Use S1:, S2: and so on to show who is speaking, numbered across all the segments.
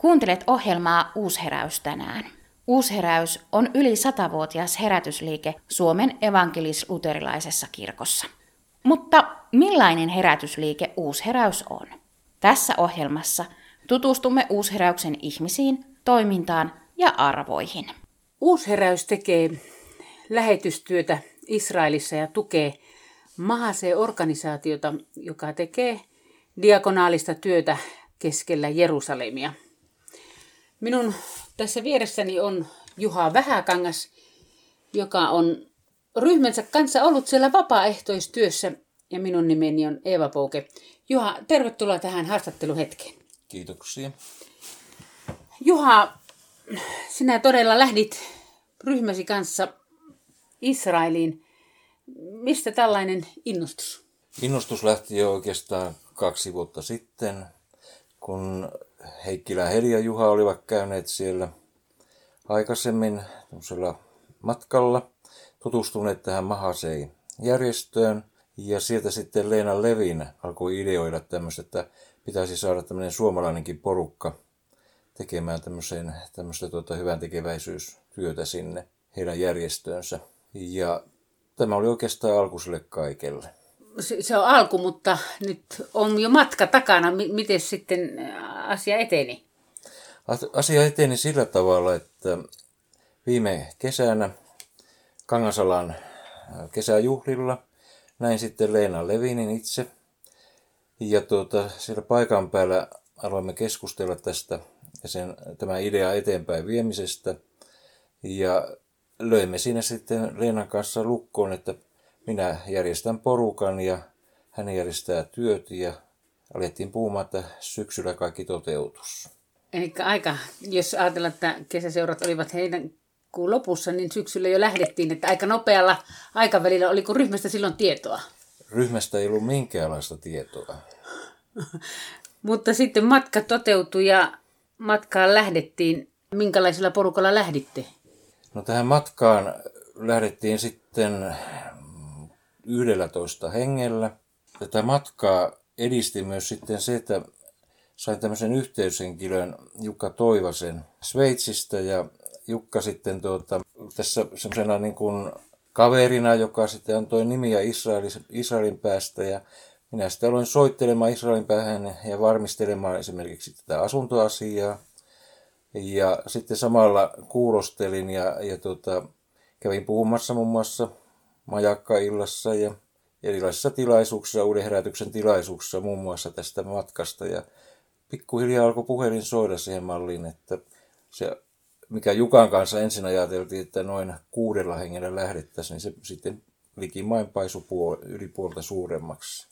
S1: Kuuntelet ohjelmaa Uusheräys tänään. Uusheräys on yli 100-vuotias herätysliike Suomen evankelis-luterilaisessa kirkossa. Mutta millainen herätysliike Uusheräys on? Tässä ohjelmassa tutustumme Uusheräyksen ihmisiin, toimintaan ja arvoihin.
S2: Uusheräys tekee lähetystyötä Israelissa ja tukee Mahase-organisaatiota, joka tekee diakonaalista työtä keskellä Jerusalemia. Minun tässä vieressäni on Juha Vähäkangas, joka on ryhmänsä kanssa ollut siellä vapaaehtoistyössä, ja minun nimeni on Eeva Pouke. Juha, tervetuloa tähän haastatteluhetkeen.
S3: Kiitoksia.
S2: Juha, sinä todella lähdit ryhmäsi kanssa Israeliin. Mistä tällainen innostus?
S3: Innostus lähti jo oikeastaan 2 vuotta sitten, kun Heikkilä ja Heli ja Juha olivat käyneet siellä aikaisemmin matkalla, tutustuneet tähän Mahasei-järjestöön. Ja sieltä sitten Leena Levin alkoi ideoida tämmöistä, että pitäisi saada tämmöinen suomalainenkin porukka tekemään tämmöistä hyvän tekeväisyystyötä sinne heidän järjestöönsä. Ja tämä oli oikeastaan alku sille kaikelle.
S2: Se on alku, mutta nyt on jo matka takana. Miten sitten asia eteni?
S3: Asia eteni sillä tavalla, että viime kesänä Kangasalan kesäjuhlilla näin sitten Leena Levinin itse. Ja siellä paikan päällä aloimme keskustella tästä ja tämä idea eteenpäin viemisestä. Ja löimme siinä sitten Leenan kanssa lukkoon, että minä järjestän porukan ja hän järjestää työt ja alettiin puhumaan, että syksyllä kaikki toteutus.
S2: Eli jos ajatellaan, että kesäseurat olivat heidän kuun lopussa, niin syksyllä jo lähdettiin, että aika nopealla aikavälillä oliko ryhmästä silloin tietoa?
S3: Ryhmästä ei ollut minkäänlaista tietoa.
S2: Mutta sitten matka toteutui ja matkaan lähdettiin. Minkälaisella porukalla lähditte?
S3: No tähän matkaan lähdettiin sitten 11 hengellä. Tätä matkaa edisti myös sitten se, että sain tämmöisen yhteyshenkilön Jukka Toivasen Sveitsistä ja Jukka sitten tässä semmoisena niin kuin kaverina, joka sitten antoi nimiä Israelin päästä ja minä sitten aloin soittelemaan Israelin päähän ja varmistelemaan esimerkiksi tätä asuntoasiaa. Ja sitten samalla kuulostelin ja kävin puhumassa muun muassa majakkaillassa ja erilaisissa tilaisuuksissa, uuden herätyksen tilaisuuksissa muun muassa tästä matkasta. Ja pikkuhiljaa alkoi puhelin soida siihen malliin, että se, mikä Jukan kanssa ensin ajateltiin, että noin 6 hengellä lähdettäisiin, niin se sitten likimain paisui yli puolta suuremmaksi.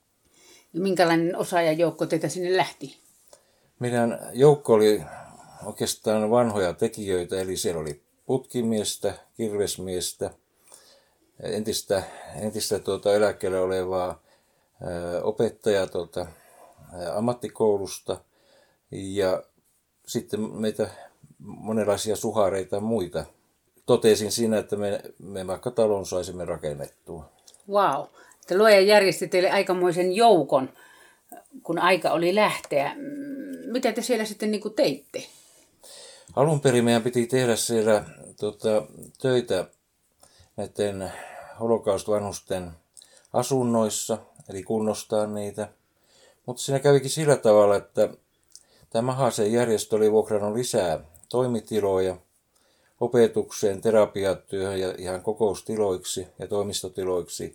S2: Ja minkälainen osaajajoukko teitä sinne lähti?
S3: Meidän joukko oli oikeastaan vanhoja tekijöitä, eli siellä oli putkimiestä, kirvesmiestä, entistä eläkkeellä olevaa opettajaa ammattikoulusta ja sitten meitä monenlaisia suhareita ja muita. Totesin siinä, että me vaikka talon saisimme rakennettua.
S2: Vau, että luoja järjesti teille aikamoisen joukon, kun aika oli lähteä. Mitä te siellä sitten niin kuin teitte?
S3: Alun perin meidän piti tehdä siellä töitä näiden holokaust-vanhusten asunnoissa, eli kunnostaa niitä. Mutta siinä kävikin sillä tavalla, että tämä Mahasen järjestö oli vuokrannut lisää toimitiloja opetukseen, terapiatyöhön ja ihan kokoustiloiksi ja toimistotiloiksi.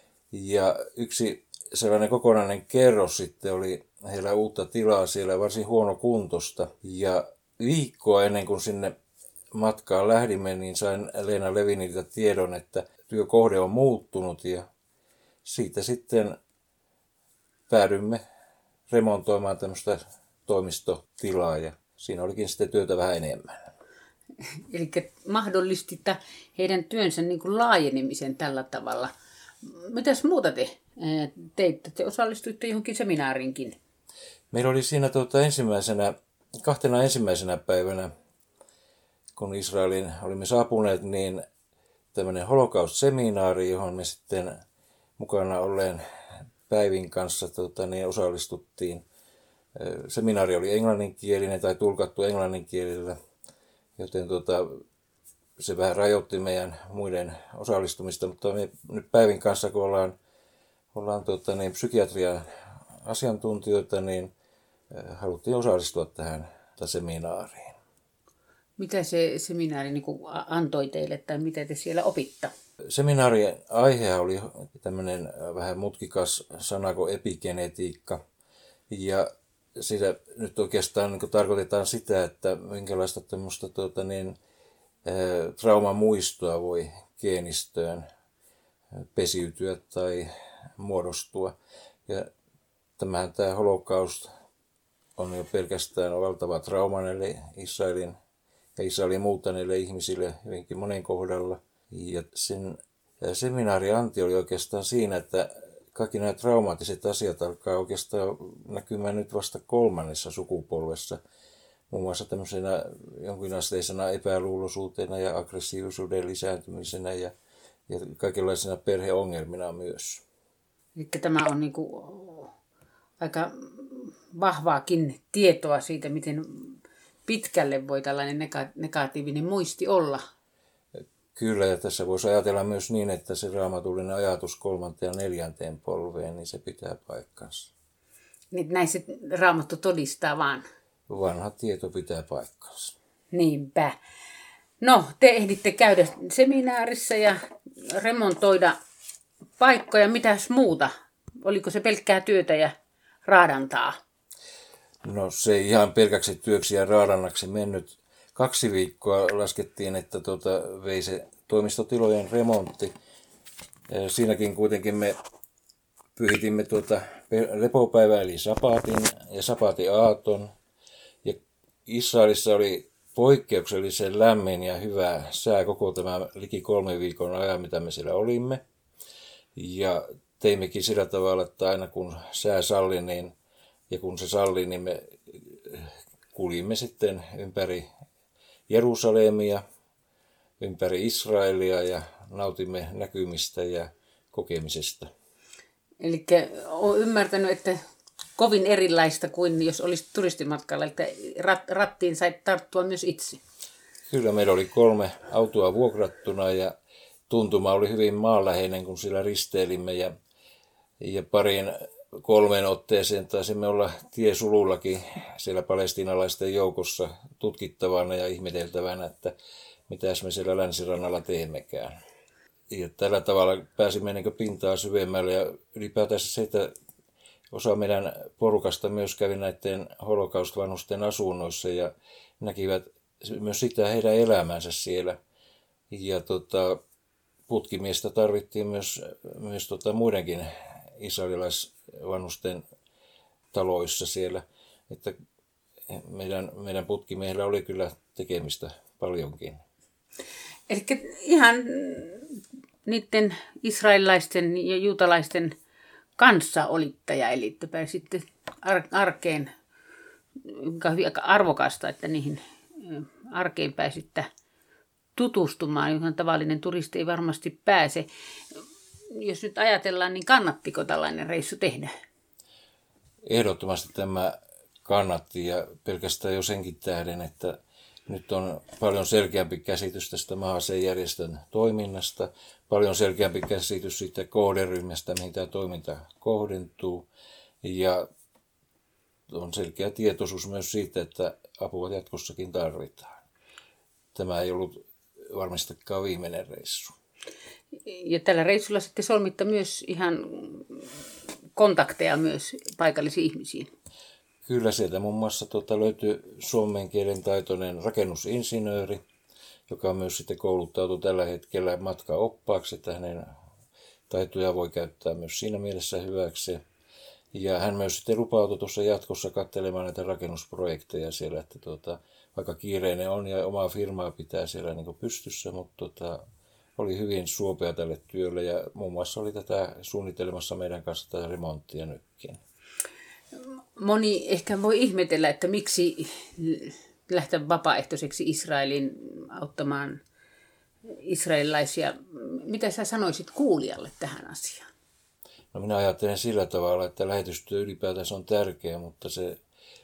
S3: Ja yksi sellainen kokonainen kerros sitten oli heillä uutta tilaa siellä, varsin huonokuntoista. Ja viikkoa ennen kuin sinne matkaan lähdimme, niin sain Leena Leviniltä tiedon, että työkohde on muuttunut ja siitä sitten päädymme remontoimaan tämmöistä toimistotilaa ja siinä olikin sitten työtä vähän enemmän.
S2: Eli mahdollistitte heidän työnsä niin kuin laajenemisen tällä tavalla. Mitäs muuta te teitte? Te osallistuitte johonkin seminaarinkin.
S3: Meillä oli siinä kahtena ensimmäisenä päivänä, kun Israelin olimme saapuneet, niin tämmöinen holokaust-seminaari, johon me sitten mukana olleen Päivin kanssa osallistuttiin Seminaari oli englanninkielinen tai tulkattu englanninkielellä, joten se vähän rajoitti meidän muiden osallistumista, mutta me nyt Päivin kanssa, kun ollaan psykiatrian asiantuntijoita, niin haluttiin osallistua tähän seminaariin.
S2: Mitä se seminaari niin kuin antoi teille tai mitä te siellä opitte?
S3: Seminaarin aihe oli tämmöinen vähän mutkikas sana kuin epigenetiikka. Ja siitä nyt oikeastaan niin tarkoitetaan sitä, että minkälaista tämmöistä traumamuistoa voi geenistöön pesiytyä tai muodostua. Ja tämä holokaust on jo pelkästään valtava trauma näille Israelin muuttaneille ihmisille hyvinkin monen kohdalla. Ja sen seminaari anti oli oikeastaan siinä, että kaikki nämä traumaattiset asiat alkaa oikeastaan näkymään nyt vasta 3. sukupolvessa. Muun muassa tämmöisenä jonkinasteisena epäluuloisuutena ja aggressiivisuuden lisääntymisenä ja kaikenlaisena perheongelmina myös.
S2: Eli tämä on niin kuin aika vahvaakin tietoa siitä, miten pitkälle voi tällainen negatiivinen muisti olla.
S3: Kyllä, ja tässä voisi ajatella myös niin, että se raamatullinen ajatus 3. ja 4. polveen, niin se pitää paikkansa.
S2: Niin näin se Raamattu todistaa vaan.
S3: Vanha tieto pitää paikkansa.
S2: Niinpä. No, te ehditte käydä seminaarissa ja remontoida paikkoja. Mitäs muuta? Oliko se pelkkää työtä ja raadantaa?
S3: No se ei ihan pelkäksi työksi ja raadannaksi mennyt. 2 viikkoa laskettiin, että vei se toimistotilojen remontti. Siinäkin kuitenkin me pyhitimme lepopäivää eli sapatin ja sapatin aaton. Ja Israelissa oli poikkeuksellisen lämmin ja hyvä sää koko tämä liki 3 viikon ajan, mitä me siellä olimme. Ja teimmekin sillä tavalla, että aina kun sää salli, ja kun se salli, niin me kuljimme sitten ympäri Jerusalemia, ympäri Israelia ja nautimme näkymistä ja kokemisesta.
S2: Eli olen ymmärtänyt, että kovin erilaista kuin jos olisi turistimatkalla, että rattiin sai tarttua myös itse.
S3: Kyllä, meillä oli 3 autoa vuokrattuna ja tuntuma oli hyvin maanläheinen, kun sillä risteilimme ja 2-3 otteeseen taisimme olla tiesulullakin siellä palestiinalaisten joukossa tutkittavana ja ihmeteltävänä, että mitäs me siellä länsirannalla teemmekään. Ja tällä tavalla pääsimme niin pintaa syvemmälle ja ylipäätään se, että osa meidän porukasta myös kävi näiden holokaustvanhusten asunnoissa ja näkivät myös sitä heidän elämänsä siellä. Ja putkimiestä tarvittiin myös muidenkin israelilaisvanhusten taloissa siellä, että meidän putkimiehillä oli kyllä tekemistä paljonkin.
S2: Eli ihan niiden israelilaisten ja juutalaisten kanssa olitte ja elitte, pääsitte arkeen, joka on aika arvokasta, että niihin arkeen pääsitte tutustumaan, johon tavallinen turisti ei varmasti pääse. Jos nyt ajatellaan, niin kannattiko tällainen reissu tehdä?
S3: Ehdottomasti tämä kannatti ja pelkästään jo senkin tähden, että nyt on paljon selkeämpi käsitys tästä Mahase-järjestön toiminnasta, paljon selkeämpi käsitys siitä kohderyhmästä, mihin tämä toiminta kohdentuu ja on selkeä tietoisuus myös siitä, että apua jatkossakin tarvitaan. Tämä ei ollut varmastikaan viimeinen reissu.
S2: Ja tällä reissulla sitten solmitte myös ihan kontakteja myös paikallisiin ihmisiin.
S3: Kyllä sieltä muun muassa löytyi suomen kielen taitoinen rakennusinsinööri, joka myös sitten kouluttautuu tällä hetkellä matkaoppaaksi, että hänen taitoja voi käyttää myös siinä mielessä hyväksi. Ja hän myös sitten lupautui tuossa jatkossa katselemaan näitä rakennusprojekteja siellä, että vaikka kiireinen on ja omaa firmaa pitää siellä niin pystyssä, mutta oli hyvin suopea tälle työlle ja muun muassa oli tätä suunnittelemassa meidän kanssa tätä remonttia nytkin.
S2: Moni ehkä voi ihmetellä, että miksi lähteä vapaaehtoiseksi Israelin auttamaan israelilaisia. Mitä sä sanoisit kuulijalle tähän asiaan?
S3: No minä ajattelen sillä tavalla, että lähetystyö ylipäätänsä on tärkeä, mutta se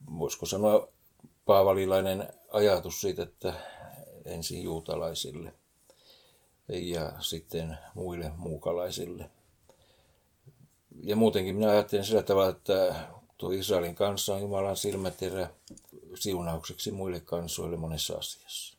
S3: voisiko sanoa paavalilainen ajatus siitä, että ensin juutalaisille ja sitten muille muukalaisille. Ja muutenkin minä ajattelen sillä tavalla, että tuo Israelin kanssa on Jumalan silmäterä siunaukseksi muille kansoille monessa asiassa.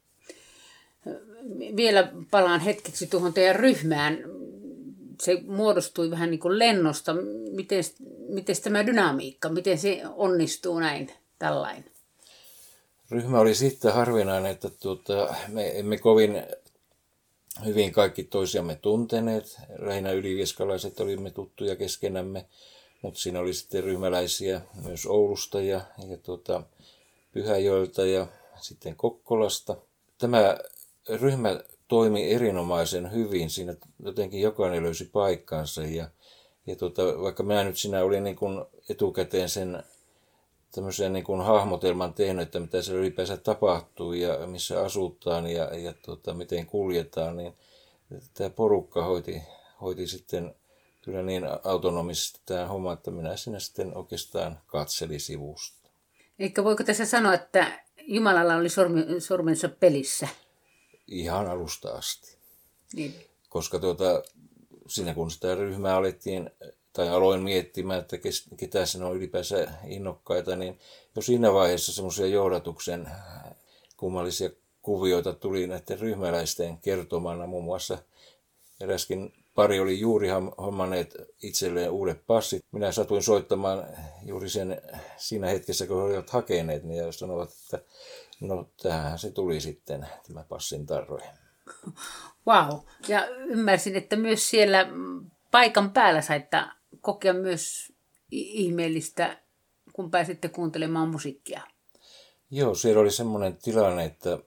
S2: Vielä palaan hetkeksi tuohon teidän ryhmään. Se muodostui vähän niin kuin lennosta. Miten tämä dynamiikka, miten se onnistuu näin tällainen?
S3: Ryhmä oli sitten harvinainen, että me emme kovin hyvin kaikki toisiamme tunteneet. Lähinnä ylivieskalaiset olimme tuttuja keskenämme, mutta siinä oli sitten ryhmäläisiä myös Oulusta ja Pyhäjoelta ja sitten Kokkolasta. Tämä ryhmä toimi erinomaisen hyvin. Siinä jotenkin jokainen löysi paikkansa ja vaikka minä nyt siinä olin niin kuin etukäteen sen tämmöisen niin kuin hahmotelman tehnyt, että mitä siellä ylipäänsä tapahtuu ja missä asutaan ja miten kuljetaan, niin tämä porukka hoiti sitten kyllä niin autonomisesti tämä homma, että minä siinä sitten oikeastaan katselin sivusta.
S2: Eikä voiko tässä sanoa, että Jumalalla oli sormensa pelissä?
S3: Ihan alusta asti.
S2: Niin.
S3: Koska siinä kun sitä ryhmää aloin miettimään, että ketä siinä on ylipäänsä innokkaita, niin jo siinä vaiheessa semmoisia johdatuksen kummallisia kuvioita tuli näiden ryhmäläisten kertomana. Muun muassa eräskin pari oli juuri hommanneet itselleen uudet passit. Minä satuin soittamaan juuri siinä hetkessä, kun he olivat hakeneet, niin ja sanovat, että no tämähän se tuli sitten, tämä passin tarroja.
S2: Wow. Ja ymmärsin, että myös siellä paikan päällä saitte kokea myös ihmeellistä, kun pääsitte kuuntelemaan musiikkia.
S3: Joo, siellä oli semmoinen tilanne, että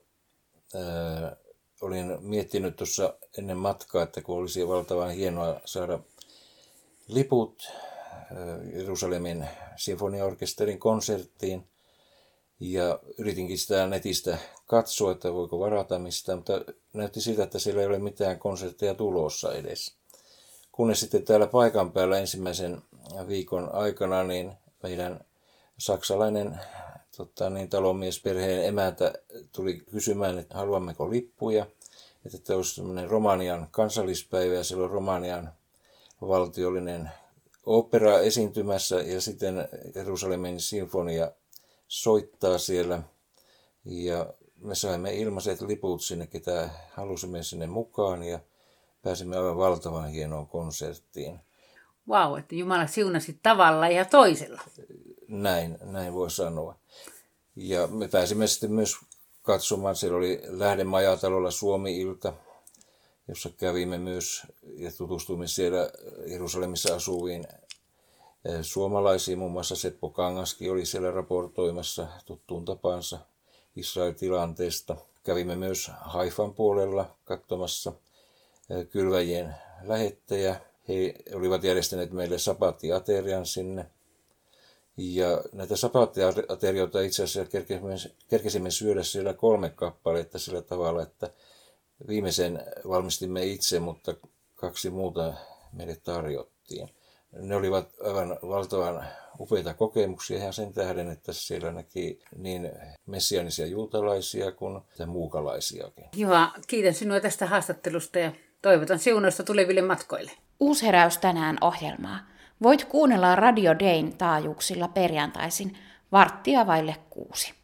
S3: olin miettinyt tuossa ennen matkaa, että kun olisi valtavan hienoa saada liput Jerusalemin sinfoniaorkesterin konserttiin. Ja yritinkin sitä netistä katsoa, että voiko varata mistään, mutta näytti siltä, että siellä ei ole mitään konsertteja tulossa edes. Kunnes sitten täällä paikan päällä ensimmäisen viikon aikana niin meidän saksalainen talonmiesperheen emäntä tuli kysymään, että haluammeko lippuja. Että olisi semmoinen Romanian kansallispäivä ja siellä on Romanian valtiollinen opera esiintymässä ja sitten Jerusalemin sinfonia soittaa siellä. Ja me saimme ilmaiset liput sinne, ketä halusimme sinne mukaan ja pääsimme aivan valtavan hienoon konserttiin.
S2: Vau, että Jumala siunasi tavalla ja toisella.
S3: Näin voi sanoa. Ja me pääsimme sitten myös katsomaan, siellä oli Lähdemajatalolla Suomi-ilta, jossa kävimme myös ja tutustuimme siellä Jerusalemissa asuviin suomalaisiin. Muun muassa Seppo Kangaskin oli siellä raportoimassa tuttuun tapansa Israel-tilanteesta. Kävimme myös Haifan puolella katsomassa kylväjien lähettejä. He olivat järjestäneet meille sabattiaterian sinne. Ja näitä sabattiaterioita itse asiassa kerkesimme syödä siellä 3 kappaletta sillä tavalla, että viimeisen valmistimme itse, mutta 2 muuta meille tarjottiin. Ne olivat aivan valtavan upeita kokemuksia ihan sen tähden, että siellä näki niin messianisia juutalaisia kuin muukalaisiakin.
S2: Juha, kiitän sinua tästä haastattelusta ja toivotan siunausta tuleville matkoille.
S1: Uusheräys tänään -ohjelmaa voit kuunnella Radio Dayn taajuuksilla perjantaisin 5:45.